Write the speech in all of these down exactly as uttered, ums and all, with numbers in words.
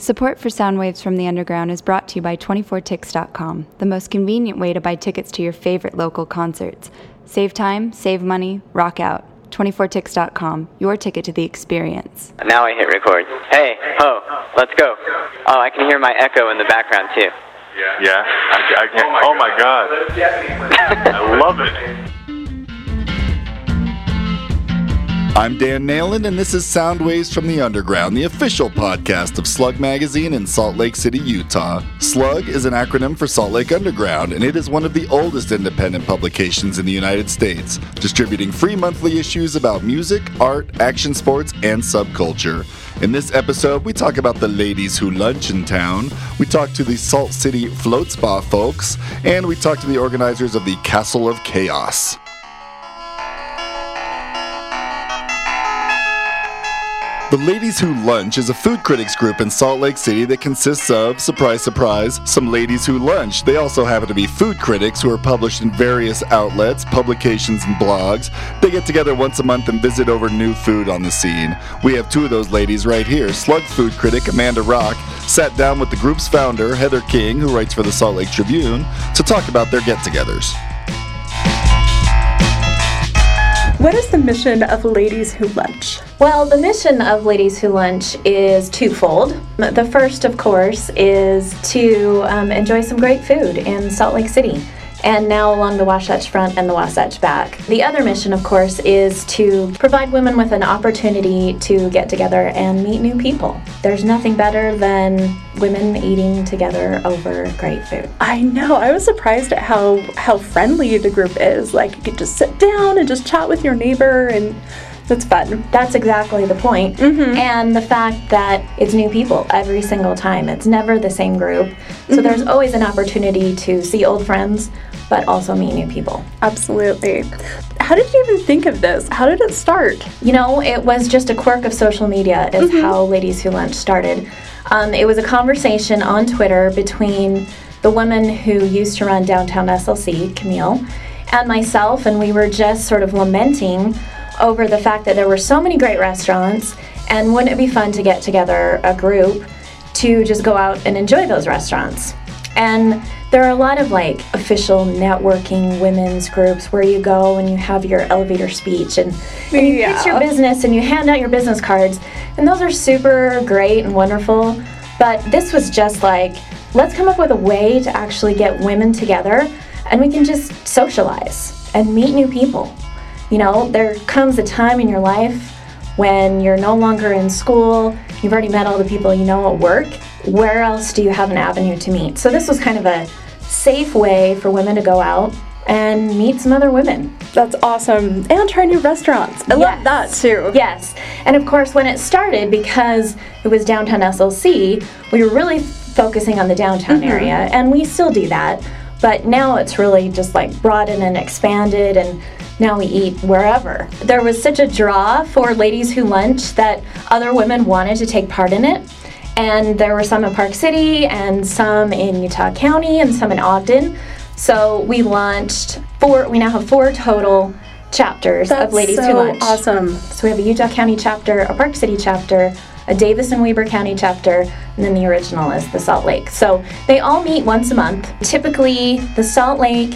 Support for Soundwaves from the Underground is brought to you by twenty-four ticks dot com, the most convenient way to buy tickets to your favorite local concerts. Save time, save money, rock out. twenty-four ticks dot com, your ticket to the experience. Now I hit record. Hey, ho, let's go. Oh, I can hear my echo in the background too. Yeah, I, I can. Oh my God. I love it. I'm Dan Nayland, and this is Soundwaves from the Underground, the official podcast of Slug Magazine in Salt Lake City, Utah. Slug is an acronym for Salt Lake Underground, and it is one of the oldest independent publications in the United States, distributing free monthly issues about music, art, action sports, and subculture. In this episode, we talk about the ladies who lunch in town, we talk to the Salt City Float Spa folks, and we talk to the organizers of the Castle of Chaos. The Ladies Who Lunch is a food critics group in Salt Lake City that consists of, surprise, surprise, some ladies who lunch. They also happen to be food critics who are published in various outlets, publications, and blogs. They get together once a month and visit over new food on the scene. We have two of those ladies right here. Slug food critic Amanda Rock sat down with the group's founder, Heather King, who writes for the Salt Lake Tribune, to talk about their get-togethers. What is the mission of Ladies Who Lunch? Well, the mission of Ladies Who Lunch is twofold. The first, of course, is to um, enjoy some great food in Salt Lake City, and now along the Wasatch Front and the Wasatch Back. The other mission, of course, is to provide women with an opportunity to get together and meet new people. There's nothing better than women eating together over great food. I know. I was surprised at how, how friendly the group is. Like, you could just sit down and just chat with your neighbor, and it's fun. That's exactly the point. Mm-hmm. And the fact that it's new people every single time. It's never the same group. So mm-hmm. there's always an opportunity to see old friends, but also meet new people. Absolutely. How did you even think of this? How did it start? You know, it was just a quirk of social media is mm-hmm. how Ladies Who Lunch started. Um, it was a conversation on Twitter between the woman who used to run downtown S L C, Camille, and myself, and we were just sort of lamenting over the fact that there were so many great restaurants, and wouldn't it be fun to get together a group to just go out and enjoy those restaurants. And there are a lot of like official networking women's groups where you go and you have your elevator speech and, and you yeah. pitch your business and you hand out your business cards, and those are super great and wonderful. But this was just like, let's come up with a way to actually get women together and we can just socialize and meet new people. You know, there comes a time in your life when you're no longer in school, you've already met all the people you know at work. Where else do you have an avenue to meet? So this was kind of a safe way for women to go out and meet some other women. That's awesome. And try new restaurants. I yes. love that too. Yes. And of course, when it started, because it was downtown S L C, we were really focusing on the downtown mm-hmm. area, and we still do that. But now it's really just like broadened and expanded, and now we eat wherever. There was such a draw for Ladies Who Lunch that other women wanted to take part in it. And there were some in Park City and some in Utah County and some in Ogden. So we launched four, we now have four total chapters That's of Ladies so Who Lunch. Awesome. So we have a Utah County chapter, a Park City chapter, a Davis and Weber County chapter, and then the original is the Salt Lake. So they all meet once a month. Typically, the Salt Lake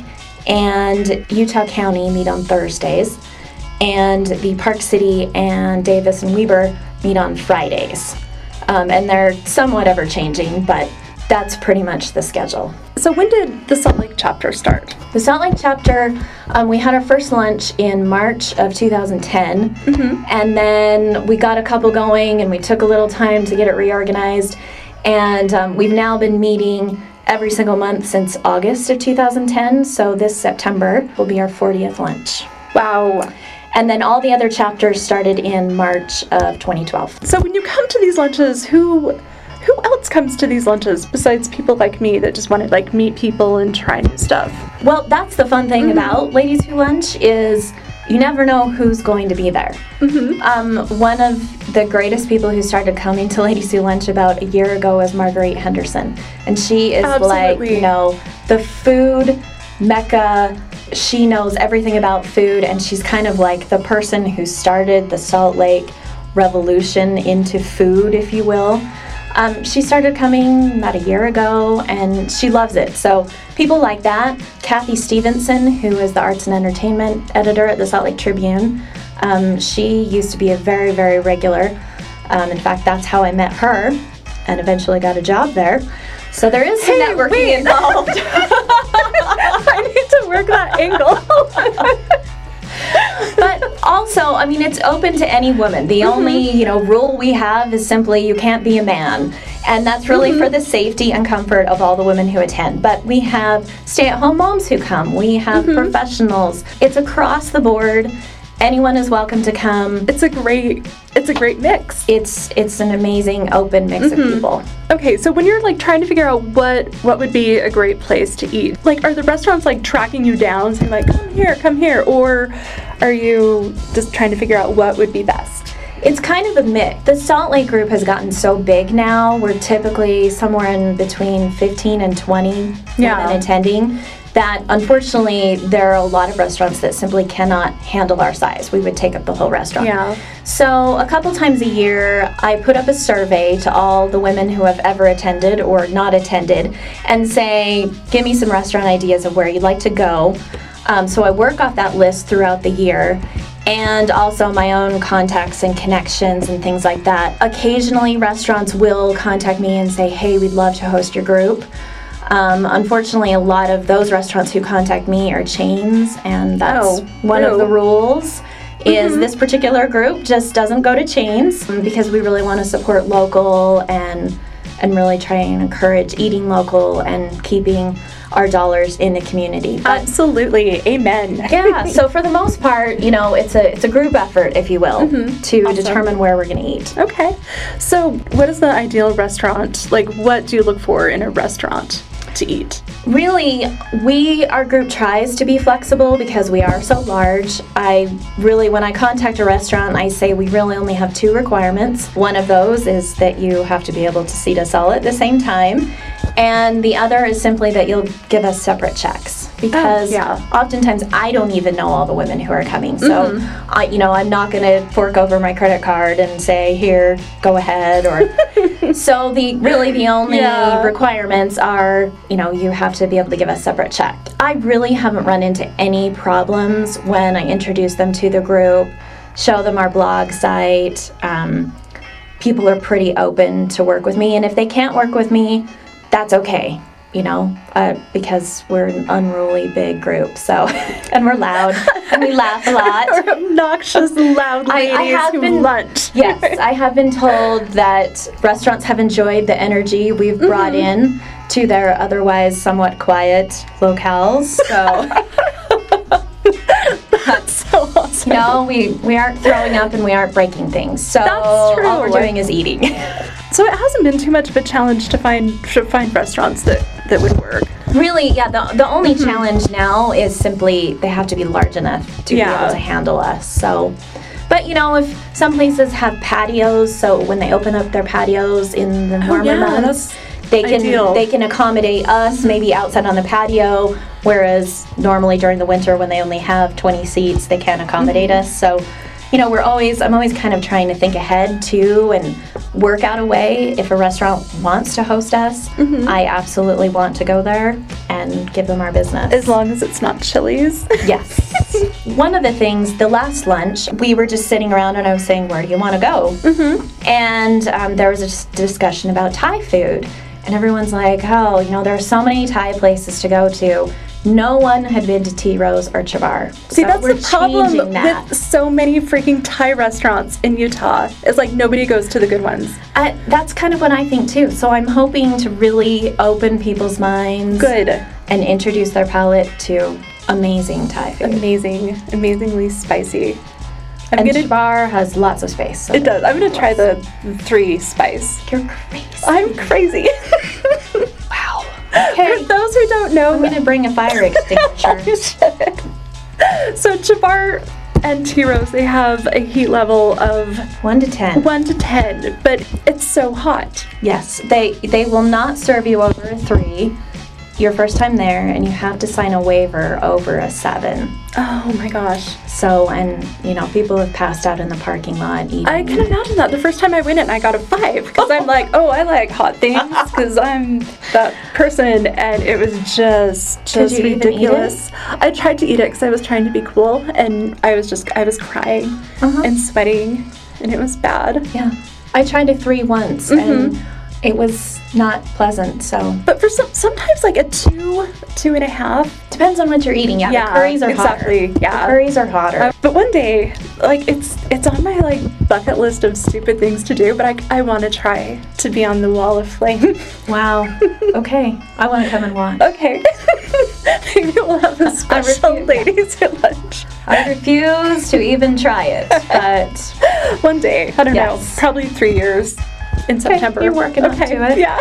and Utah County meet on Thursdays, and the Park City and Davis and Weber meet on Fridays. Um, and they're somewhat ever-changing, but that's pretty much the schedule. So when did the Salt Lake chapter start? The Salt Lake chapter, um, we had our first lunch in March of two thousand ten, mm-hmm. and then we got a couple going, and we took a little time to get it reorganized, and um, we've now been meeting every single month since August of two thousand ten, so this September will be our fortieth lunch. Wow. And then all the other chapters started in March of twenty twelve. So when you come to these lunches, who who else comes to these lunches besides people like me that just want to like meet people and try new stuff? Well, that's the fun thing mm-hmm. about Ladies Who Lunch is you never know who's going to be there. Mm-hmm. Um, one of the greatest people who started coming to Ladies Who Lunch about a year ago was Marguerite Henderson. And she is Absolutely. like, you know, the food mecca. She knows everything about food, and she's kind of like the person who started the Salt Lake revolution into food, if you will. Um, she started coming about a year ago, and she loves it. So people like that. Kathy Stevenson, who is the arts and entertainment editor at the Salt Lake Tribune, um, she used to be a very, very regular. Um, in fact, that's how I met her and eventually got a job there. So there is some Hey, networking wait. involved. I need to work that angle. But also, I mean, it's open to any woman. The Mm-hmm. only, you know, rule we have is simply you can't be a man. And that's really Mm-hmm. for the safety and comfort of all the women who attend. But we have stay-at-home moms who come. We have Mm-hmm. professionals. It's across the board. Anyone is welcome to come. It's a great, it's a great mix. It's it's an amazing open mix Mm-hmm. of people. Okay, so when you're like trying to figure out what what would be a great place to eat, like are the restaurants like tracking you down, saying like come here, come here, or are you just trying to figure out what would be best? It's kind of a mix. The Salt Lake group has gotten so big now. We're typically somewhere in between fifteen and twenty Yeah. women attending. That unfortunately there are a lot of restaurants that simply cannot handle our size. We would take up the whole restaurant. Yeah. So a couple times a year, I put up a survey to all the women who have ever attended or not attended, and say, give me some restaurant ideas of where you'd like to go. Um, so I work off that list throughout the year. And also my own contacts and connections and things like that. Occasionally, restaurants will contact me and say, hey, we'd love to host your group. Um, unfortunately, a lot of those restaurants who contact me are chains, and that's Oh, one of ew. the rules. Is this particular group just doesn't go to chains, because we really want to support local and and really try and encourage eating local and keeping our dollars in the community. But Absolutely, amen. yeah, so for the most part, you know, it's a it's a group effort, if you will, to Awesome. determine where we're going to eat. Okay, so what is the ideal restaurant? Like, what do you look for in a restaurant to eat? Really, we, our group tries to be flexible because we are so large. I really, when I contact a restaurant, I say we really only have two requirements. One of those is that you have to be able to seat us all at the same time. And the other is simply that you'll give us separate checks. Because yeah. oftentimes I don't even know all the women who are coming. So, I, you know, I'm not going to fork over my credit card and say, here, go ahead. Or so the really the only Yeah. requirements are, you know, you have to be able to give us separate check. I really haven't run into any problems when I introduce them to the group, show them our blog site. Um, people are pretty open to work with me. And if they can't work with me, that's okay. You know, uh, because we're an unruly big group, so, and we're loud, and we laugh a lot. Or obnoxious, loud I- ladies I have who been- lunch. Yes, I have been told that restaurants have enjoyed the energy we've brought in to their otherwise somewhat quiet locales. So, That's so awesome. you know, we, we aren't throwing up and we aren't breaking things. So, That's true. all we're doing is eating. So it hasn't been too much of a challenge to find to find restaurants that, that would work. Really, yeah, the, the only challenge now is simply they have to be large enough to be Yeah. able to handle us. So, but you know, if some places have patios, so when they open up their patios in the warmer yeah, months, that's they can ideal. they can accommodate us maybe outside on the patio, whereas normally during the winter when they only have twenty seats, they can't accommodate us. So, you know, we're always I'm always kind of trying to think ahead too and work out a way. If a restaurant wants to host us, I absolutely want to go there and give them our business. As long as it's not Chili's. Yes. One of the things, the last lunch, we were just sitting around and I was saying, where do you want to go? Mm-hmm. And um, there was a dis- discussion about Thai food. And everyone's like, oh, you know, there are so many Thai places to go to. No one had been to Tea Rose or Chabar. See, So that's we're the problem changing that. with so many freaking Thai restaurants in Utah. It's like nobody goes to the good ones. I, that's kind of what I think too. So I'm hoping to really open people's minds. Good. And introduce their palate to amazing Thai food. Amazing. Amazingly spicy. I'm And gonna, Chabar has lots of space. So it does. I'm gonna try the three spice. You're crazy. I'm crazy. Wow. For Okay. those who don't know, I'm gonna bring a fire extinguisher. you should. So Chabar and Tea Rose, they have a heat level of One to ten. one to ten, but it's so hot. Yes, they they will not serve you over a three. your first time there, and you have to sign a waiver over a seven. Oh my gosh. So, and, you know, people have passed out in the parking lot eating. I can imagine that. The first time I went in, I got a five because I'm like, oh, I like hot things because I'm that person, and it was just just Did you even eat ridiculous. I tried to eat it because I was trying to be cool, and I was just I was crying Uh-huh. and sweating, and it was bad. Yeah. I tried a three once, and it was not pleasant, so. But for some, sometimes like a two, two and a half. Depends on what you're eating. Yeah, Yeah, the curries are exactly, hotter. yeah. The curries are hotter. Uh, but one day, like it's it's on my like bucket list of stupid things to do. But I I want to try to be on the Wall of Flame. Wow. Okay. I want to come and watch. Okay. Maybe we'll have a special refuse. ladies at lunch. I refuse to even try it, but One day, I don't Yes. know, probably three years in September. you're working up to it. Yeah.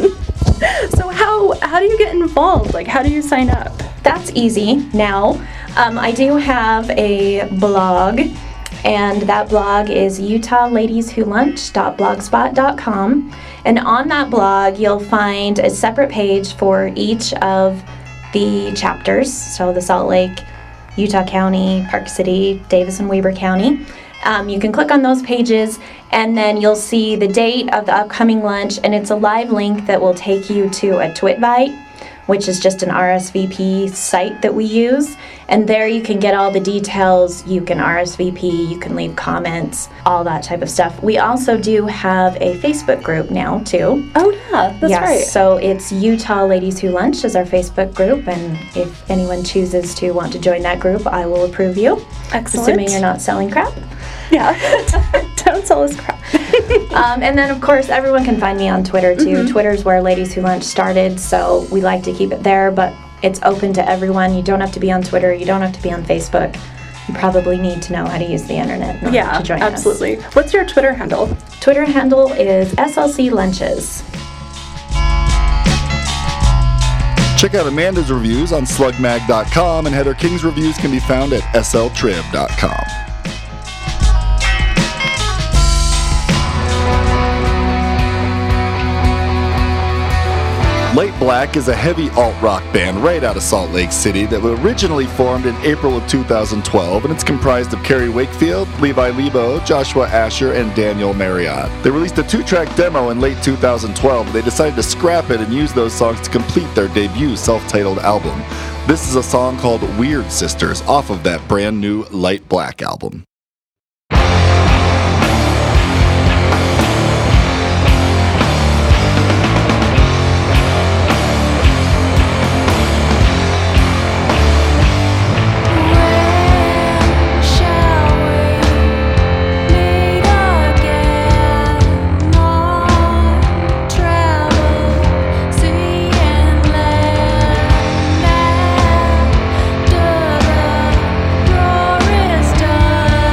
So how how do you get involved? Like, how do you sign up? that's easy now. Um, I do have a blog, and that blog is utah ladies who lunch dot blogspot dot com. And on that blog, you'll find a separate page for each of the chapters. So the Salt Lake, Utah County, Park City, Davis and Weber County. Um, you can click on those pages, and then you'll see the date of the upcoming lunch, and it's a live link that will take you to a Twitbite, which is just an R S V P site that we use. And there you can get all the details. You can R S V P, you can leave comments, all that type of stuff. We also do have a Facebook group now, too. Oh yeah, that's yes, right. so it's Utah Ladies Who Lunch is our Facebook group, and if anyone chooses to want to join that group, I will approve you. Excellent. Assuming you're not selling crap. Yeah. Don't sell us crap. Um, and then, of course, everyone can find me on Twitter, too. Twitter's where Ladies Who Lunch started, so we like to keep it there, but it's open to everyone. You don't have to be on Twitter. You don't have to be on Facebook. You probably need to know how to use the internet in order Yeah, to join absolutely. What's your Twitter handle? us. Twitter handle is S L C Lunches. Check out Amanda's reviews on slug mag dot com, and Heather King's reviews can be found at S L trib dot com. Late Black is a heavy alt-rock band right out of Salt Lake City that was originally formed in April of two thousand twelve, and it's comprised of Kerry Wakefield, Levi Lebo, Joshua Asher, and Daniel Marriott. They released a two-track demo in late two thousand twelve, but they decided to scrap it and use those songs to complete their debut self-titled album. This is a song called Weird Sisters off of that brand new Light Black album. Glorious dawn.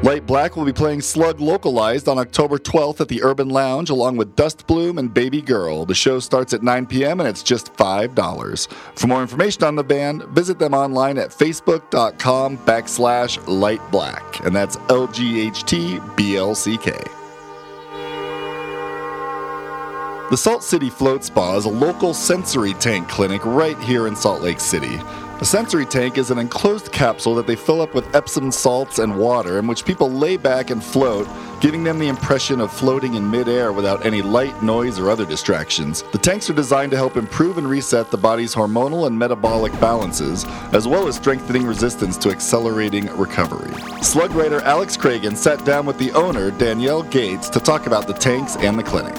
Light Black will be playing Slug Localized on October twelfth at the Urban Lounge along with Dust Bloom and Baby Girl. The show starts at nine p.m. and it's just five dollars. For more information on the band, visit them online at facebook.com backslash Light Black. And that's L G H T B L C K. The Salt City Float Spa is a local sensory tank clinic right here in Salt Lake City. A sensory tank is an enclosed capsule that they fill up with Epsom salts and water in which people lay back and float, giving them the impression of floating in midair without any light, noise, or other distractions. The tanks are designed to help improve and reset the body's hormonal and metabolic balances, as well as strengthening resistance to accelerating recovery. Slug writer Alex Cragen sat down with the owner, Danielle Gates, to talk about the tanks and the clinic.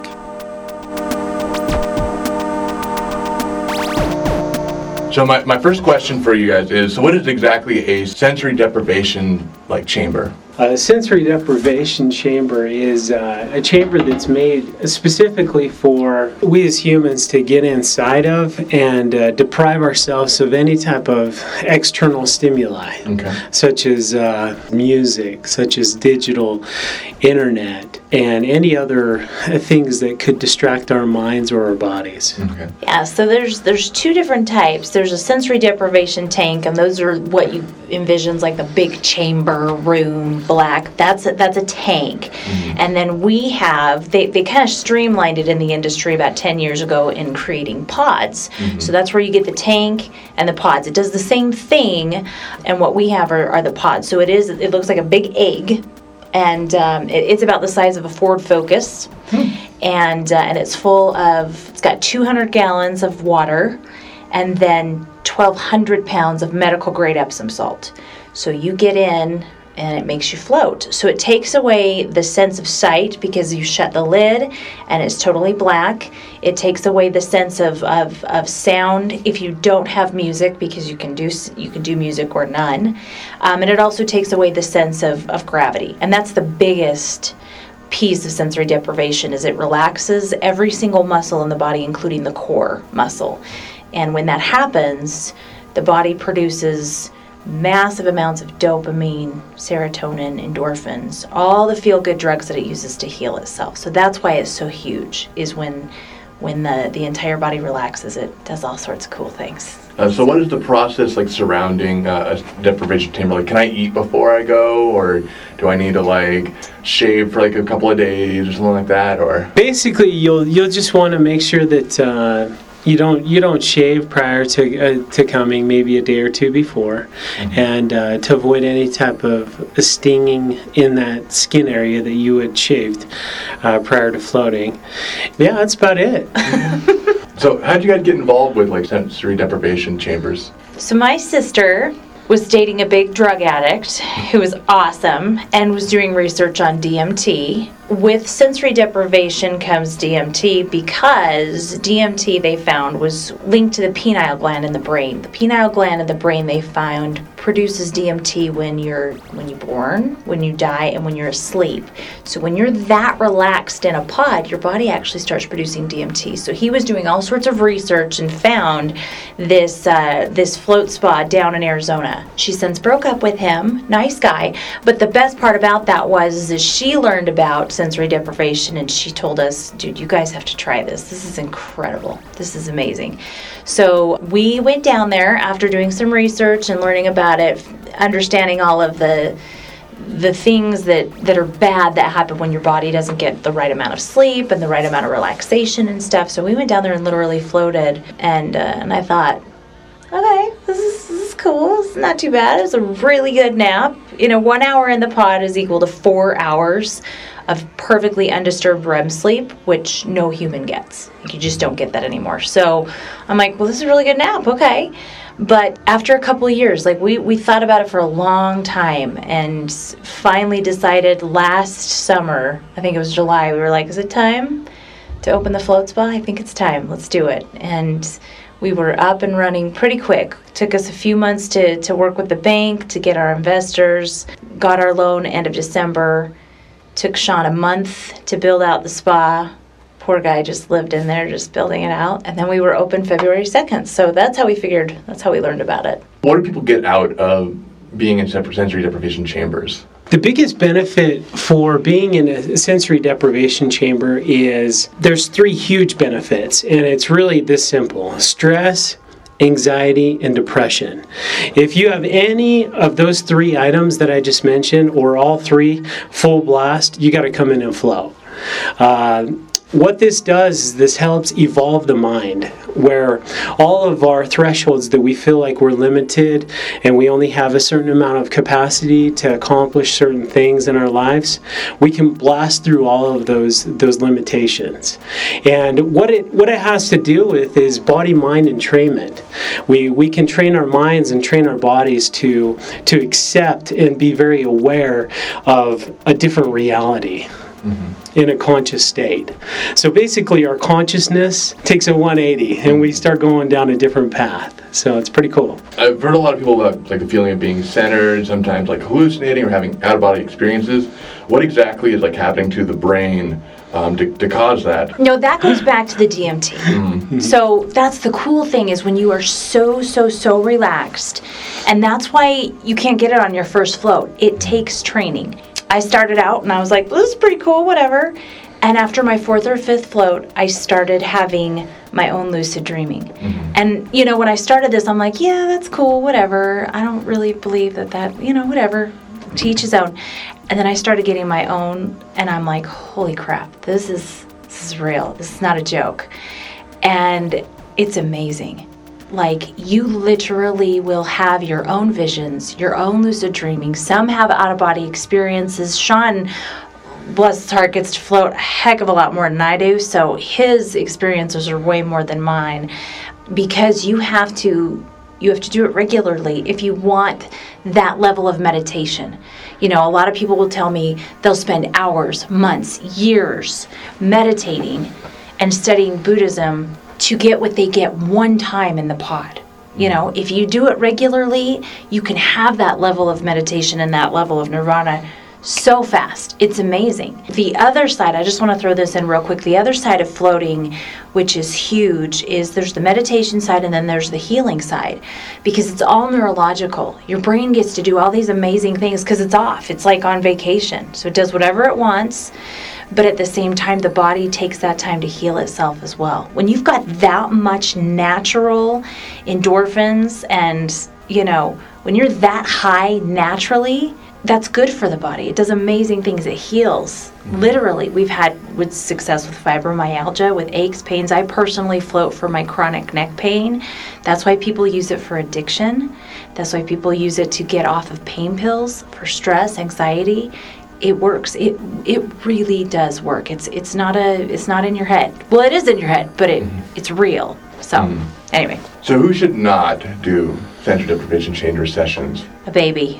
So my, my first question for you guys is, so what is exactly a sensory deprivation like chamber? A sensory deprivation chamber is uh, a chamber that's made specifically for we as humans to get inside of and uh, deprive ourselves of any type of external stimuli, Okay. such as uh, music, such as digital internet, and any other things that could distract our minds or our bodies. Okay. Yeah, so there's there's two different types. There's a sensory deprivation tank, and those are what you envisions like the big chamber room, black. That's a, that's a tank. Mm-hmm. And then we have, they, they kind of streamlined it in the industry about ten years ago in creating pods. Mm-hmm. So that's where you get the tank and the pods. It does the same thing, and what we have are, are the pods. So it is, it looks like a big egg. And um, it, it's about the size of a Ford Focus, hmm. and uh, and it's full of. It's got two hundred gallons of water, and then twelve hundred pounds of medical grade Epsom salt. So you get in, and it makes you float. So it takes away the sense of sight because you shut the lid, and it's totally black. It takes away the sense of, of, of sound if you don't have music, because you can do you can do music or none. Um, and it also takes away the sense of, of gravity. And that's the biggest piece of sensory deprivation, is it relaxes every single muscle in the body, including the core muscle. And when that happens, the body produces massive amounts of dopamine, serotonin, endorphins, all the feel-good drugs that it uses to heal itself. So that's why it's so huge, is when when the, the entire body relaxes, it does all sorts of cool things. Uh, so what is the process like surrounding uh, a deprivation chamber? Like, can I eat before I go, or do I need to like shave for like a couple of days or something like that? Or basically, you'll you'll just want to make sure that uh, you don't you don't shave prior to uh, to coming, maybe a day or two before, mm-hmm. and uh, to avoid any type of stinging in that skin area that you had shaved uh, prior to floating. Yeah, that's about it. So how did you guys get involved with like sensory deprivation chambers? So my sister was dating a big drug addict who was awesome and was doing research on D M T. With sensory deprivation comes D M T, because D M T, they found, was linked to the pineal gland in the brain. The pineal gland in the brain, they found, produces D M T when you're when you're born, when you die, and when you're asleep. So when you're that relaxed in a pod, your body actually starts producing D M T. So he was doing all sorts of research and found this uh, this float spa down in Arizona. She since broke up with him, nice guy. But the best part about that was is she learned about sensory deprivation, and she told us, dude, you guys have to try this. This is incredible. This is amazing. So we went down there after doing some research and learning about it, understanding all of the the things that, that are bad that happen when your body doesn't get the right amount of sleep and the right amount of relaxation and stuff. So we went down there and literally floated, and uh, and I thought, okay, this is, this is cool. It's not too bad. It was a really good nap. You know, one hour in the pod is equal to four hours of perfectly undisturbed R E M sleep, which no human gets. You just don't get that anymore. So I'm like, well, this is a really good nap. Okay. But after a couple of years, like we, we thought about it for a long time, and finally decided last summer, I think it was July, we were like, is it time to open the float spa? I think it's time. Let's do it. And we were up and running pretty quick. Took us a few months to, to work with the bank, to get our investors, got our loan end of December. Took Sean a month to build out the spa. Poor guy just lived in there just building it out. And then we were open February second. So that's how we figured, that's how we learned about it. What do people get out of being in separate sensory deprivation chambers? The biggest benefit for being in a sensory deprivation chamber is there's three huge benefits, and it's really this simple: stress, anxiety, and depression. If you have any of those three items that I just mentioned, or all three full blast, you got to come in and flow. Uh, What this does is this helps evolve the mind, where all of our thresholds that we feel like we're limited and we only have a certain amount of capacity to accomplish certain things in our lives, we can blast through all of those those limitations. And what it what it has to do with is body-mind entrainment. We we can train our minds and train our bodies to to accept and be very aware of a different reality. Mm-hmm. In a conscious state. So basically our consciousness takes a one eighty and we start going down a different path. So it's pretty cool. I've heard a lot of people about like the feeling of being centered, sometimes like hallucinating or having out-of-body experiences. What exactly is like happening to the brain um, to, to cause that? No, that goes back to the D M T. Mm-hmm. So that's the cool thing, is when you are so, so, so relaxed, and that's why you can't get it on your first float. It takes training. I started out and I was like, well, this is pretty cool, whatever. And after my fourth or fifth float, I started having my own lucid dreaming. Mm-hmm. And, you know, when I started this, I'm like, yeah, that's cool, whatever. I don't really believe that that, you know, whatever, to each his own. And then I started getting my own, and I'm like, holy crap, this is, this is real. This is not a joke. And it's amazing. Like, you literally will have your own visions, your own lucid dreaming. Some have out-of-body experiences. Sean, bless his heart, gets to float a heck of a lot more than I do, so his experiences are way more than mine, because you have to you have to do it regularly if you want that level of meditation. You know, a lot of people will tell me they'll spend hours, months, years meditating and studying Buddhism to get what they get one time in the pod. You know, if you do it regularly, you can have that level of meditation and that level of nirvana so fast. It's amazing. The other side, I just want to throw this in real quick, the other side of floating, which is huge, is there's the meditation side and then there's the healing side, because it's all neurological. Your brain gets to do all these amazing things because it's off. It's like on vacation. So it does whatever it wants. But at the same time, the body takes that time to heal itself as well. When you've got that much natural endorphins and, you know, when you're that high naturally, that's good for the body. It does amazing things. It heals. Mm-hmm. Literally, we've had with success with fibromyalgia, with aches, pains. I personally float for my chronic neck pain. That's why people use it for addiction. That's why people use it to get off of pain pills for stress, anxiety. It works. It it really does work. It's it's not a it's not in your head. Well, it is in your head, but it mm-hmm. it's real. So mm-hmm. anyway. So who should not do sensory deprivation chamber sessions? A baby.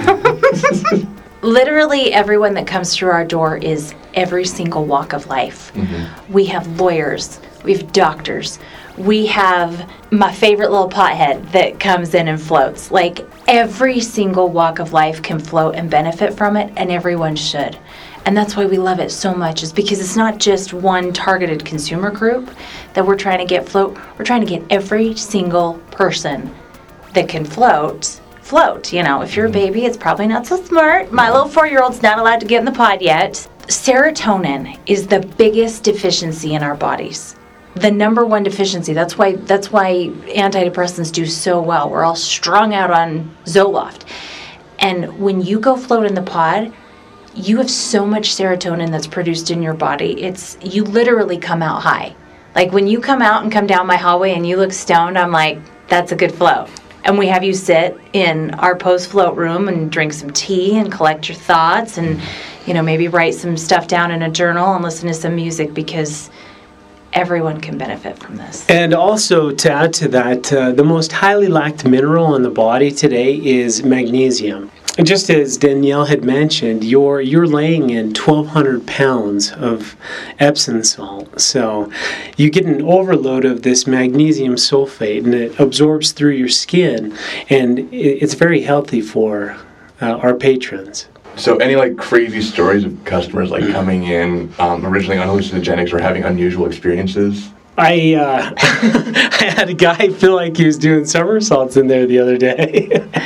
Literally everyone that comes through our door is every single walk of life. Mm-hmm. We have lawyers. We have doctors. We have my favorite little pothead that comes in and floats. Like, every single walk of life can float and benefit from it, and everyone should. And that's why we love it so much, is because it's not just one targeted consumer group that we're trying to get float. We're trying to get every single person that can float, float. You know, if you're a baby, it's probably not so smart. My little four-year-old's not allowed to get in the pod yet. Serotonin is the biggest deficiency in our bodies. The number one deficiency. That's why that's why antidepressants do so well. We're all strung out on Zoloft. And when you go float in the pod, you have so much serotonin that's produced in your body. It's you literally come out high. Like, when you come out and come down my hallway and you look stoned, I'm like, that's a good float. And we have you sit in our post-float room and drink some tea and collect your thoughts and, you know, maybe write some stuff down in a journal and listen to some music, because everyone can benefit from this. And also, to add to that, uh, the most highly lacked mineral in the body today is magnesium. And just as Danielle had mentioned, you're you're laying in twelve hundred pounds of Epsom salt. So you get an overload of this magnesium sulfate, and it absorbs through your skin, and it's very healthy for uh, our patrons. So any like crazy stories of customers like coming in um, originally on hallucinogenics or having unusual experiences? I uh, I had a guy feel like he was doing somersaults in there the other day.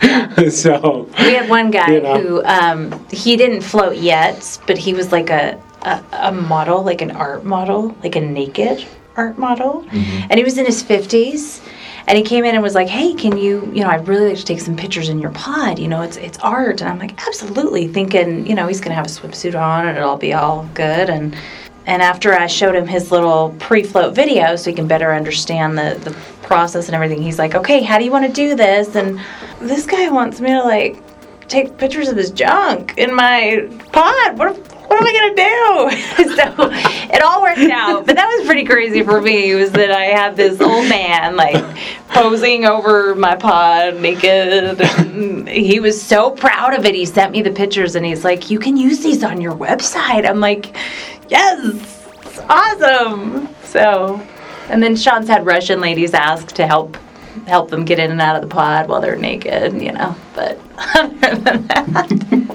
So we had one guy you know. who um, he didn't float yet, but he was like a, a a model, like an art model, like a naked art model, Mm-hmm. and he was in his fifties. And he came in and was like, "Hey, can you, you know, I'd really like to take some pictures in your pod. You know, it's it's art." And I'm like, "Absolutely," thinking, you know, he's gonna have a swimsuit on and it'll be all good. And and after I showed him his little pre-float video so he can better understand the the process and everything, he's like, "Okay, how do you want to do this?" And this guy wants me to like take pictures of his junk in my pod. What? What am I gonna do? So it all worked out, but that was pretty crazy for me. Was that I had this old man like posing over my pod naked. And he was so proud of it. He sent me the pictures, and he's like, "You can use these on your website." I'm like, "Yes, it's awesome." So, and then Sean's had Russian ladies ask to help help them get in and out of the pod while they're naked, you know. But other than that,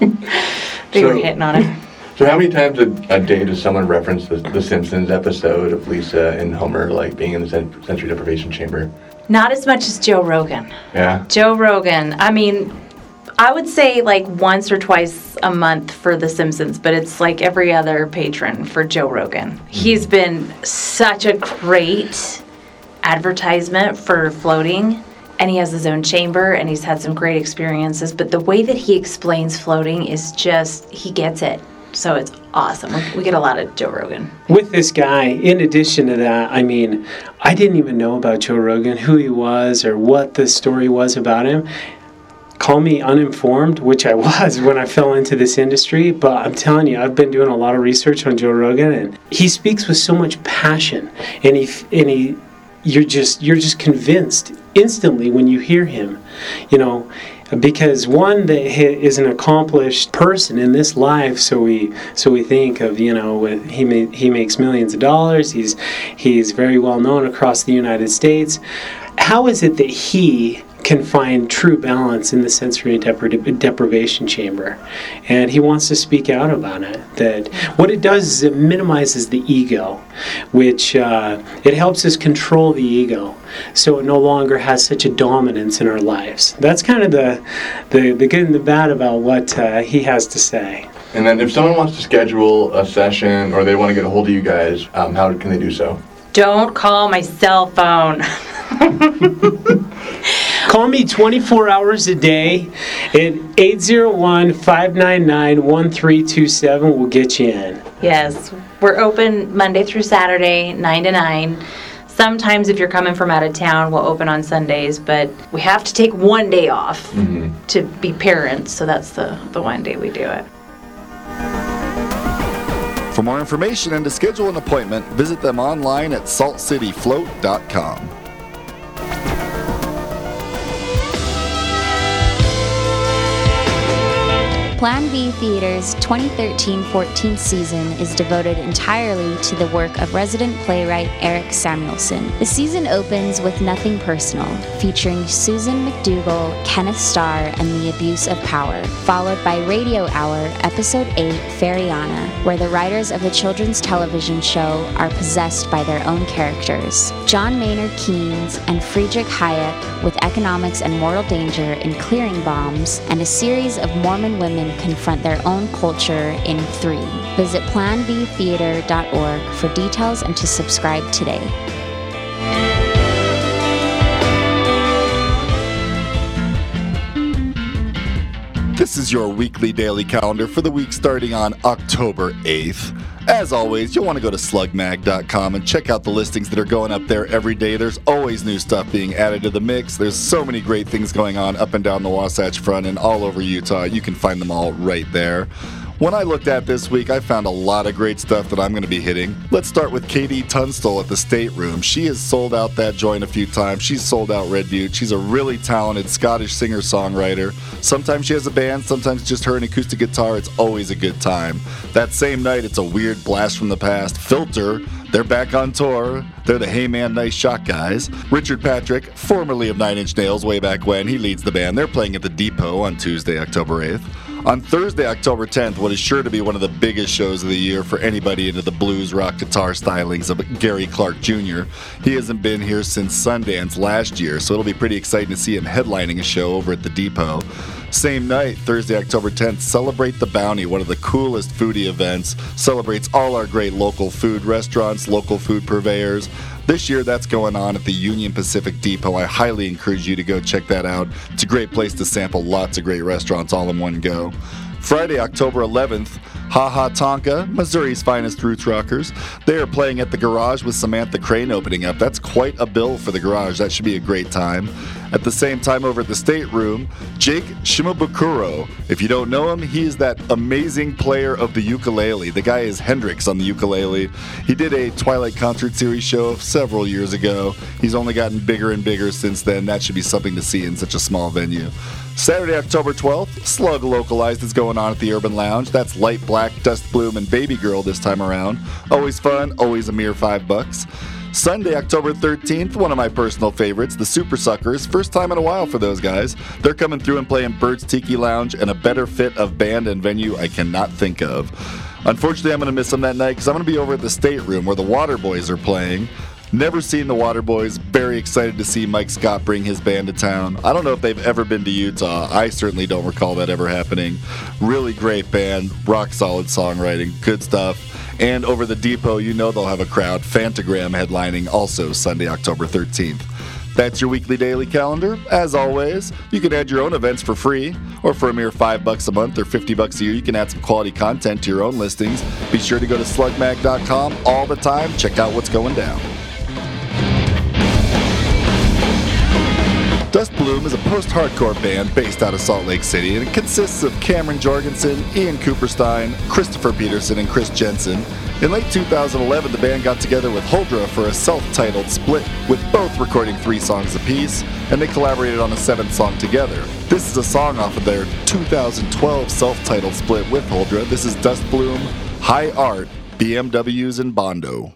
they So- were hitting on him. So how many times a, a day does someone reference the, the Simpsons episode of Lisa and Homer like being in the sen- sensory deprivation chamber? Not as much as Joe Rogan. Yeah. Joe Rogan, I mean, I would say like once or twice a month for The Simpsons, but it's like every other patron for Joe Rogan. He's been such a great advertisement for floating, and he has his own chamber, and he's had some great experiences, but the way that he explains floating is just, he gets it. So it's awesome. We, we get a lot of Joe Rogan. With this guy, in addition to that, I mean, I didn't even know about Joe Rogan, who he was, or what the story was about him. Call me uninformed, which I was when I fell into this industry, but I'm telling you, I've been doing a lot of research on Joe Rogan, and he speaks with so much passion, and he and he, you're just you're just convinced instantly when you hear him, you know. Because one, that he is an accomplished person in this life, so we so we think of, you know, with he ma- he makes millions of dollars. He's he's very well known across the United States. How is it that he can find true balance in the sensory depri- deprivation chamber? And he wants to speak out about it. That what it does is it minimizes the ego, which uh, it helps us control the ego, so it no longer has such a dominance in our lives. That's kind of the the, the good and the bad about what uh, he has to say. And then if someone wants to schedule a session or they want to get a hold of you guys, um, how can they do so? Don't call my cell phone. Call me twenty-four hours a day at eight zero one, five nine nine, one three two seven. We'll get you in. Yes, we're open Monday through Saturday, nine to nine. Sometimes if you're coming from out of town, we'll open on Sundays, but we have to take one day off Mm-hmm. to be parents, so that's the, the one day we do it. For more information and to schedule an appointment, visit them online at salt city float dot com. Plan B Theater's twenty thirteen fourteen season is devoted entirely to the work of resident playwright Eric Samuelson. The season opens with Nothing Personal, featuring Susan McDougall, Kenneth Starr, and the Abuse of Power, followed by Radio Hour, Episode eight, Fairyana, where the writers of the children's television show are possessed by their own characters. John Maynard Keynes and Friedrich Hayek with Economics and Moral Danger in Clearing Bombs, and a series of Mormon women confront their own culture in Three. Visit plan b theater dot org for details and to subscribe today. This is your weekly daily calendar for the week starting on October eighth. As always, you'll want to go to slug mag dot com and check out the listings that are going up there every day. There's always new stuff being added to the mix. There's so many great things going on up and down the Wasatch Front and all over Utah. You can find them all right there. When I looked at this week, I found a lot of great stuff that I'm going to be hitting. Let's start with Katie Tunstall at the Stateroom. She has sold out that joint a few times. She's sold out Red Butte. She's a really talented Scottish singer-songwriter. Sometimes she has a band, sometimes just her and acoustic guitar. It's always a good time. That same night, it's a weird blast from the past. Filter, they're back on tour. They're the Hey Man Nice Shot guys. Richard Patrick, formerly of Nine Inch Nails way back when, he leads the band. They're playing at the Depot on Tuesday, October eighth. On Thursday, October tenth, what is sure to be one of the biggest shows of the year for anybody into the blues rock guitar stylings of Gary Clark Junior He hasn't been here since Sundance last year, so it'll be pretty exciting to see him headlining a show over at the Depot. Same night, Thursday, October tenth, Celebrate the Bounty, one of the coolest foodie events, celebrates all our great local food restaurants, local food purveyors. This year, that's going on at the Union Pacific Depot. I highly encourage you to go check that out. It's a great place to sample lots of great restaurants all in one go. Friday, October eleventh, Ha Ha Tonka, Missouri's finest roots rockers. They are playing at the Garage with Samantha Crane opening up. That's quite a bill for the Garage. That should be a great time. At the same time over at the State Room, Jake Shimabukuro. If you don't know him, he is that amazing player of the ukulele. The guy is Hendrix on the ukulele. He did a Twilight Concert Series show several years ago. He's only gotten bigger and bigger since then. That should be something to see in such a small venue. Saturday, October twelfth, Slug Localized is going on at the Urban Lounge. That's Light Black, Dust Bloom, and Baby Girl this time around. Always fun, always a mere five bucks. Sunday, October thirteenth, one of my personal favorites, the Super Suckers. First time in a while for those guys. They're coming through and playing Bird's Tiki Lounge, and a better fit of band and venue I cannot think of. Unfortunately, I'm going to miss them that night because I'm going to be over at the State Room where the Waterboys are playing. Never seen the Waterboys. Very excited to see Mike Scott bring his band to town. I don't know if they've ever been to Utah. I certainly don't recall that ever happening. Really great band, rock solid songwriting, good stuff. And over the Depot, you know they'll have a crowd. Fantagram headlining also Sunday, October thirteenth. That's your weekly daily calendar. As always, you can add your own events for free, or for a mere five bucks a month or fifty bucks a year, you can add some quality content to your own listings. Be sure to go to slug mag dot com all the time. Check out what's going down. Dust Bloom is a post-hardcore band based out of Salt Lake City, and it consists of Cameron Jorgensen, Ian Cooperstein, Christopher Peterson, and Chris Jensen. In late two thousand eleven, the band got together with Huldra for a self-titled split, with both recording three songs apiece, and they collaborated on a seventh song together. This is a song off of their two thousand twelve self-titled split with Huldra. This is Dust Bloom, High Art, B M Ws, and Bondo.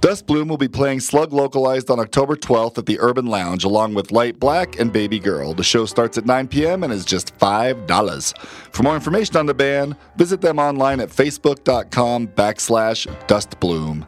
Dust Bloom will be playing Slug Localized on October twelfth at the Urban Lounge, along with Light Black and Baby Girl. The show starts at nine p.m. and is just five dollars. For more information on the band, visit them online at facebook.com backslash dustbloom.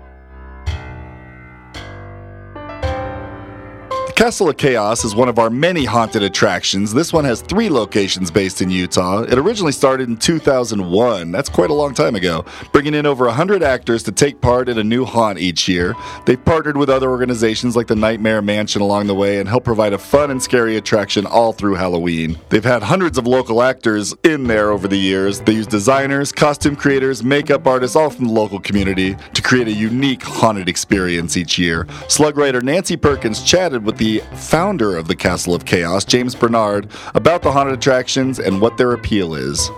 Castle of Chaos is one of our many haunted attractions. This one has three locations based in Utah. It originally started in two thousand one. That's quite a long time ago, bringing in over one hundred actors to take part in a new haunt each year. They've partnered with other organizations like the Nightmare Mansion along the way and help provide a fun and scary attraction all through Halloween. They've had hundreds of local actors in there over the years. They use designers, costume creators, makeup artists, all from the local community to create a unique haunted experience each year. Slug writer Nancy Perkins chatted with the The founder of the Castle of Chaos, James Bernard, about the haunted attractions and what their appeal is.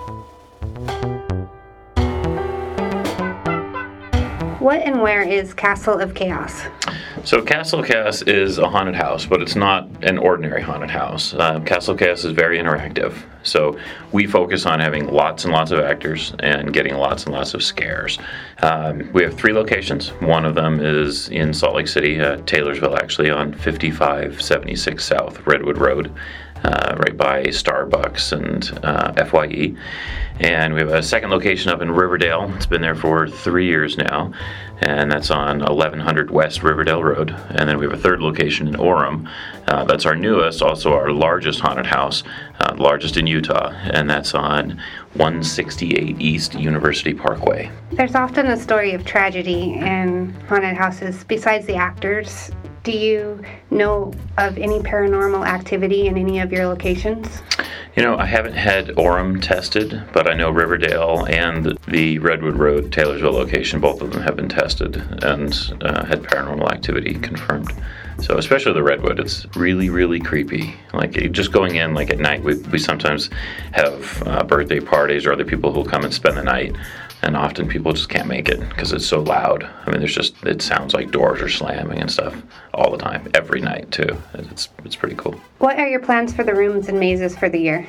What and where is Castle of Chaos? So Castle of Chaos is a haunted house, but it's not an ordinary haunted house. Uh, Castle of Chaos is very interactive. So we focus on having lots and lots of actors and getting lots and lots of scares. Um, we have three locations. One of them is in Salt Lake City, uh, Taylorsville actually, on fifty-five seventy-six South Redwood Road, uh, right by Starbucks and uh, F Y E. And we have a second location up in Riverdale. It's been there for three years now, and that's on eleven hundred West Riverdale Road. And then we have a third location in Orem. Uh, that's our newest, also our largest haunted house, uh, largest in Utah, and that's on one sixty-eight East University Parkway. There's often a story of tragedy in haunted houses besides the actors. Do you know of any paranormal activity in any of your locations? You know, I haven't had Orem tested, but I know Riverdale and the Redwood Road Taylorsville location, both of them have been tested and uh, had paranormal activity confirmed. So especially the Redwood, it's really, really creepy. Like just going in like at night, we, we sometimes have uh, birthday parties or other people who'll come and spend the night. And often people just can't make it because it's so loud. I mean, there's just, it sounds like doors are slamming and stuff all the time, every night too. It's it's pretty cool. What are your plans for the rooms and mazes for the year?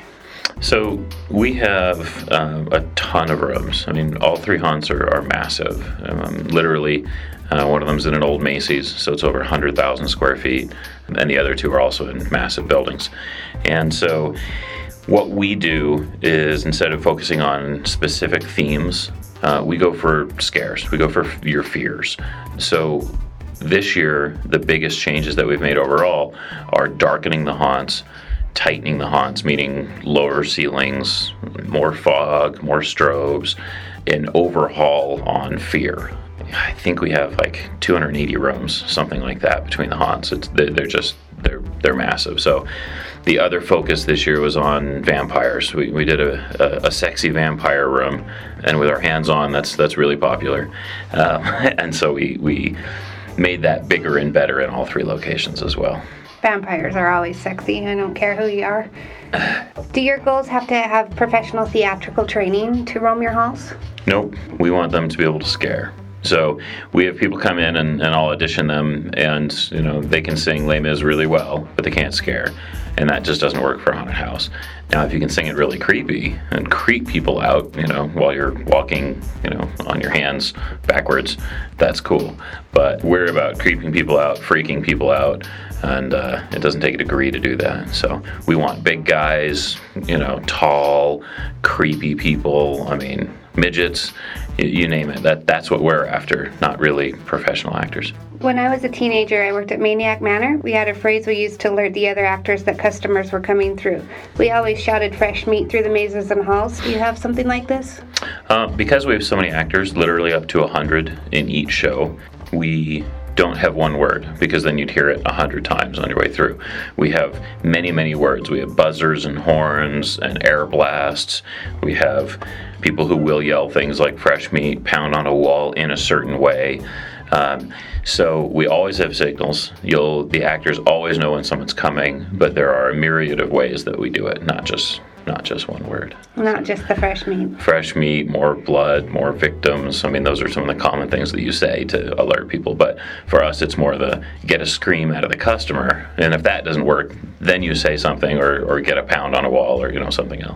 So we have um, a ton of rooms. I mean, all three haunts are, are massive. Um, literally, uh, one of them's in an old Macy's, so it's over one hundred thousand square feet. And the other two are also in massive buildings. And so what we do is instead of focusing on specific themes, uh, we go for scares. We go for your fears. So this year, the biggest changes that we've made overall are darkening the haunts, tightening the haunts, meaning lower ceilings, more fog, more strobes, an overhaul on fear. I think we have like two hundred eighty rooms, something like that, between the haunts. It's, they're just, they're they're massive. So the other focus this year was on vampires. We we did a, a, a sexy vampire room, and with our hands on, that's that's really popular. Um, and so we, we made that bigger and better in all three locations as well. Vampires are always sexy. I don't care who you are. Do your goals have to have professional theatrical training to roam your halls? Nope. We want them to be able to scare. So we have people come in and, and I'll audition them, and you know they can sing Les Mis really well, but they can't scare, and that just doesn't work for a haunted house. Now, if you can sing it really creepy and creep people out, you know, while you're walking, you know, on your hands backwards, that's cool. But we're about creeping people out, freaking people out, and uh, it doesn't take a degree to do that. So we want big guys, you know, tall, creepy people. I mean, midgets. You name it. That that's what we're after, not really professional actors. When I was a teenager, I worked at Maniac Manor. We had a phrase we used to alert the other actors that customers were coming through. We always shouted fresh meat through the mazes and halls. Do you have something like this? Uh, because we have so many actors, literally up to one hundred in each show, we don't have one word, because then you'd hear it a hundred times on your way through. We have many, many words. We have buzzers and horns and air blasts. We have people who will yell things like fresh meat, pound on a wall in a certain way. Um, so we always have signals. You'll, the actors always know when someone's coming, but there are a myriad of ways that we do it, not just not just one word. Not just the fresh meat. Fresh meat, more blood, more victims. I mean, those are some of the common things that you say to alert people. But for us, it's more the get a scream out of the customer. And if that doesn't work, then you say something or, or get a pound on a wall or, you know, something else.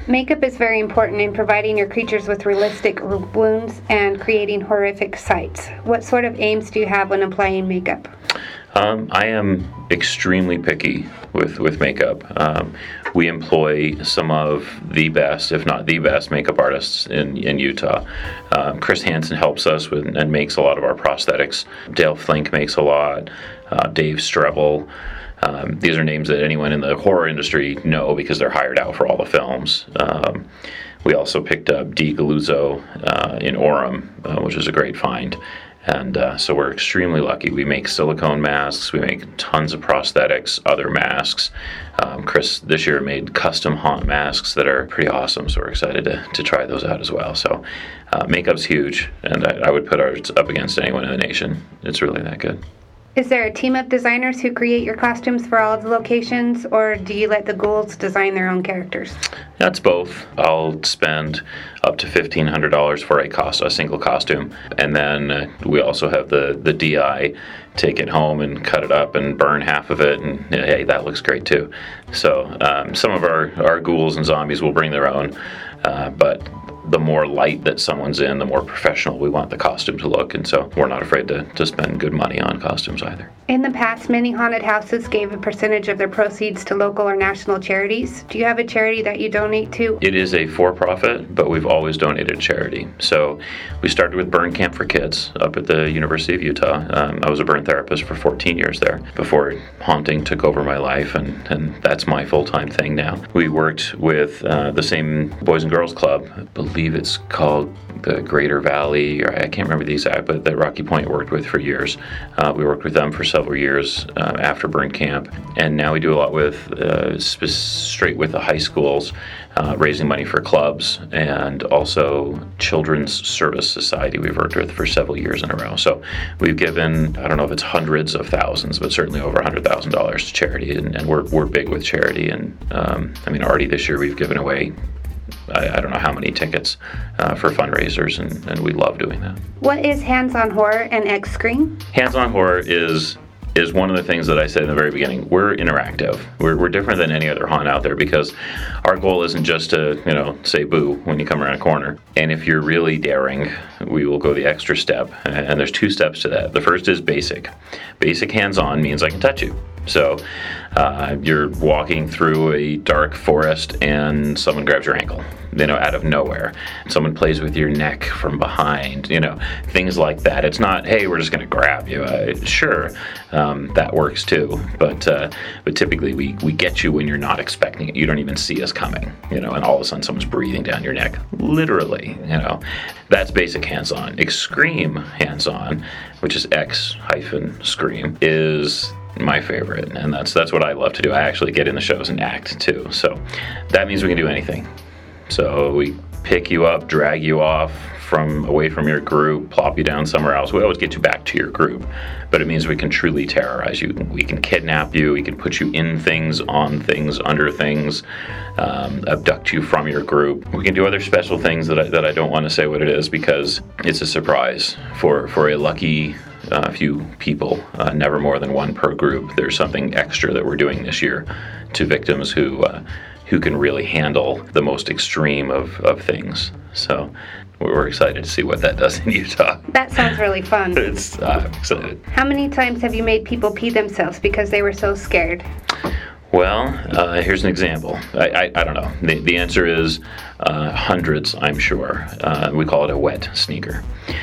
Makeup is very important in providing your creatures with realistic r- wounds and creating horrific sights. What sort of aims do you have when applying makeup? Um, I am extremely picky with, with makeup. Um, we employ some of the best, if not the best, makeup artists in, in Utah. Um, Chris Hansen helps us with and makes a lot of our prosthetics. Dale Flink makes a lot. Uh, Dave Strevel. Um, these are names that anyone in the horror industry know because they're hired out for all the films. Um, we also picked up Dee Galuzzo uh, in Orem, uh, which is a great find. And uh, so we're extremely lucky. We make silicone masks, we make tons of prosthetics, other masks. Um, Chris this year made custom haunt masks that are pretty awesome, so we're excited to, to try those out as well. So uh, makeup's huge, and I, I would put ours up against anyone in the nation. It's really that good. Is there a team of designers who create your costumes for all of the locations, or do you let the ghouls design their own characters? That's both. I'll spend up to fifteen hundred dollars for a cost, a single costume, and then uh, we also have the, the D I take it home and cut it up and burn half of it, and hey, that looks great too. So um, some of our, our ghouls and zombies will bring their own, uh, but the more light that someone's in, the more professional we want the costume to look, and so we're not afraid to, to spend good money on costumes either. In the past, many haunted houses gave a percentage of their proceeds to local or national charities. Do you have a charity that you donate to? It is a for-profit, but we've always donated to charity. So we started with Burn Camp for Kids up at the University of Utah. Um, I was a burn therapist for fourteen years there before haunting took over my life, and, and that's my full-time thing now. We worked with uh, the same Boys and Girls Club. I believe it's called the Greater Valley, or I can't remember the exact, but that Rocky Point worked with for years. Uh, we worked with them for several years uh, after Burn Camp, and now we do a lot with uh, sp- straight with the high schools, uh, raising money for clubs, and also Children's Service Society we've worked with for several years in a row. So we've given, I don't know if it's hundreds of thousands, but certainly over one hundred thousand dollars to charity, and, and we're, we're big with charity. And um, I mean, already this year we've given away I, I don't know how many tickets uh, for fundraisers, and, and we love doing that. What is Hands-On Horror and X-Scream? Hands-On Horror is is one of the things that I said in the very beginning. We're interactive. We're, we're different than any other haunt out there because our goal isn't just to, you know, say boo when you come around a corner. And if you're really daring, we will go the extra step. And there's two steps to that. The first is basic. Basic hands-on means I can touch you. So uh, you're walking through a dark forest and someone grabs your ankle, you know, out of nowhere. Someone plays with your neck from behind, you know, things like that. It's not, hey, we're just going to grab you. Uh, sure, um, that works too. But uh, but typically we, we get you when you're not expecting it. You don't even see us coming, you know, and all of a sudden someone's breathing down your neck, literally, you know. That's basic hands-on. Extreme hands-on, which is X hyphen scream, is my favorite, and that's that's what I love to do. I actually get in the shows and act too, so that means we can do anything. So we pick you up, drag you off from away from your group, plop you down somewhere else. We always get you back to your group, but it means we can truly terrorize you. We can kidnap you, we can put you in things, on things, under things, um, abduct you from your group. We can do other special things that I, that I don't want to say what it is because it's a surprise for, for a lucky Uh, few people, uh, never more than one per group. There's something extra that we're doing this year to victims who uh, who can really handle the most extreme of, of things. So we're excited to see what that does in Utah. That sounds really fun. It's uh, excited. How many times have you made people pee themselves because they were so scared? Well, uh, here's an example. I, I, I don't know. The, the answer is uh, hundreds, I'm sure. Uh, we call it a wet sneaker.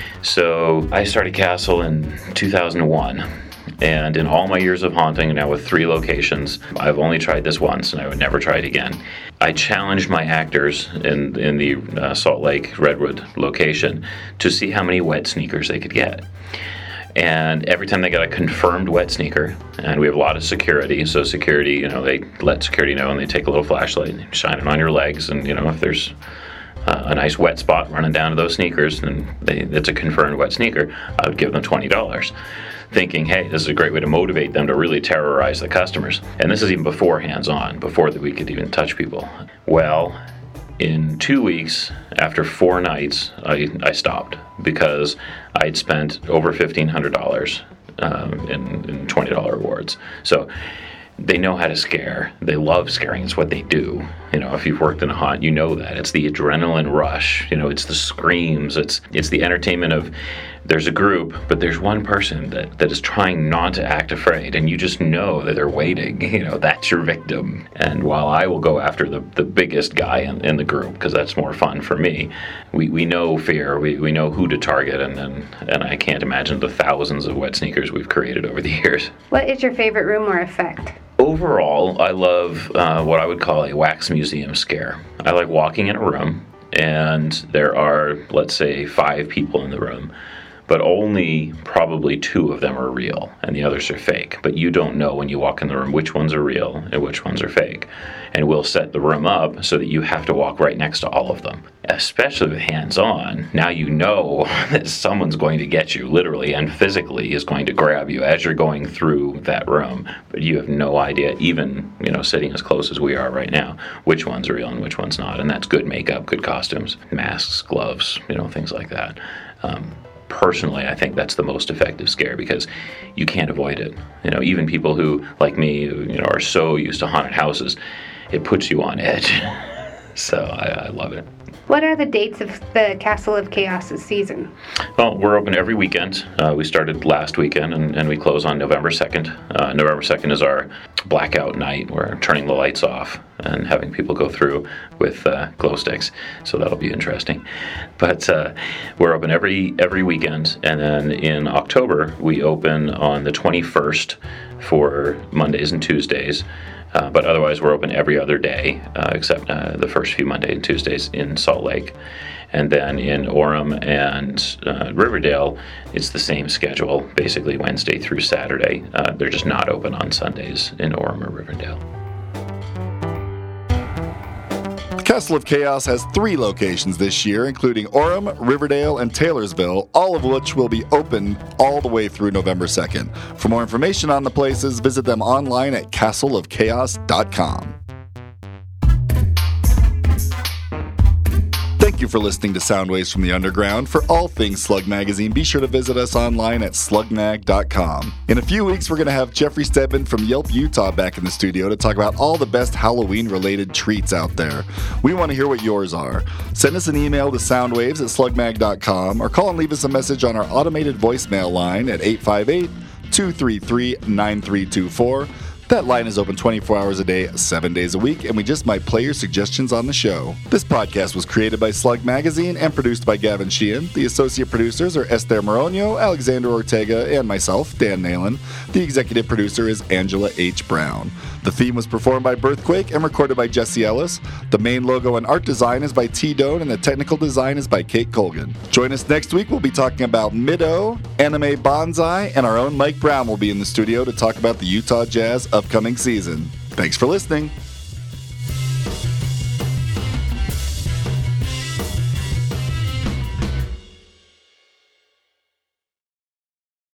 So I started Castle in two thousand one, and in all my years of haunting, now with three locations, I've only tried this once, and I would never try it again. I challenged my actors in, in the uh, Salt Lake Redwood location to see how many wet sneakers they could get. And every time they got a confirmed wet sneaker, and we have a lot of security, so security, you know, they let security know, and they take a little flashlight and shine it on your legs, and, you know, if there's uh, a nice wet spot running down to those sneakers, and they, it's a confirmed wet sneaker, I would give them twenty dollars, thinking, hey, this is a great way to motivate them to really terrorize the customers. And this is even before hands-on, before that we could even touch people. Well, in two weeks, after four nights, I, I stopped because I'd spent over fifteen hundred dollars um, in, in twenty dollars rewards. So they know how to scare. They love scaring. It's what they do. You know, if you've worked in a haunt, you know that. It's the adrenaline rush. You know, it's the screams. It's it's the entertainment of there's a group, but there's one person that, that is trying not to act afraid, and you just know that they're waiting. You know, that's your victim. And while I will go after the, the biggest guy in, in the group, because that's more fun for me, we, we know fear. We, we know who to target, and, and, and I can't imagine the thousands of wet sneakers we've created over the years. What is your favorite room or effect? Overall, I love uh, what I would call a wax museum scare. I like walking in a room, and there are, let's say, five people in the room, but only probably two of them are real, and the others are fake. But you don't know when you walk in the room which ones are real and which ones are fake. And we'll set the room up so that you have to walk right next to all of them. Especially with hands-on, now you know that someone's going to get you, literally and physically, is going to grab you as you're going through that room. But you have no idea, even, you know, sitting as close as we are right now, which one's real and which one's not. And that's good makeup, good costumes, masks, gloves, you know, things like that. Um, Personally, I think that's the most effective scare because you can't avoid it. You know, even people who, like me, who, you know, are so used to haunted houses, it puts you on edge. So I, I love it. What are the dates of the Castle of Chaos' season? Well, we're open every weekend. Uh, we started last weekend, and, and we close on November second. Uh, November second is our blackout night. We're turning the lights off and having people go through with uh, glow sticks, so that'll be interesting. But uh, we're open every every weekend, and then in October, we open on the twenty-first for Mondays and Tuesdays. Uh, but otherwise, we're open every other day, uh, except uh, the first few Mondays and Tuesdays in Salt Lake. And then in Orem and uh, Riverdale, it's the same schedule, basically Wednesday through Saturday. Uh, they're just not open on Sundays in Orem or Riverdale. The Castle of Chaos has three locations this year, including Orem, Riverdale, and Taylorsville, all of which will be open all the way through November second. For more information on the places, visit them online at castle of chaos dot com. Thank you for listening to Soundwaves from the Underground. For all things Slug Magazine, be sure to visit us online at slug mag dot com. In a few weeks, we're going to have Jeffrey Stedman from Yelp, Utah back in the studio to talk about all the best Halloween-related treats out there. We want to hear what yours are. Send us an email to soundwaves at slug mag dot com or call and leave us a message on our automated voicemail line at eight five eight, two three three, nine three two four. That line is open twenty-four hours a day, seven days a week, and we just might play your suggestions on the show. This podcast was created by Slug Magazine and produced by Gavin Sheehan. The associate producers are Esther Moronio, Alexander Ortega, and myself, Dan Nalen. The executive producer is Angela H. Brown. The theme was performed by Birthquake and recorded by Jesse Ellis. The main logo and art design is by T. Doan, and the technical design is by Kate Colgan. Join us next week. We'll be talking about Mid-O, Anime Bonsai, and our own Mike Brown will be in the studio to talk about the Utah Jazz upcoming season. Thanks for listening.